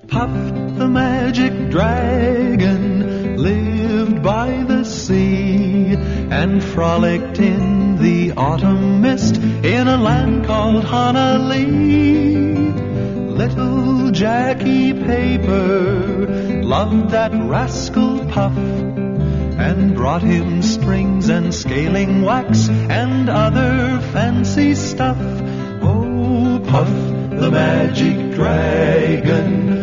Puff the magic dragon lived by the sea and frolicked in the autumn mist in a land called Honolulu. Little Jackie Paper loved that rascal Puff and brought him strings and scaling wax and other fancy stuff. Oh, Puff the magic dragon